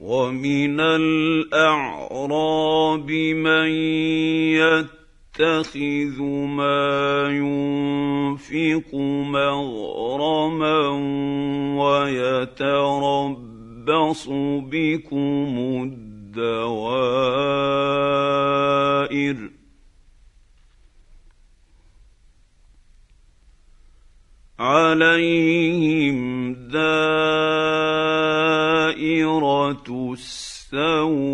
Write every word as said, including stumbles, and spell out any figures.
ومن الأعراب من يتخذ ما ينفق مغرما ويتربص بكم الدوائر عليهم دائرة السوء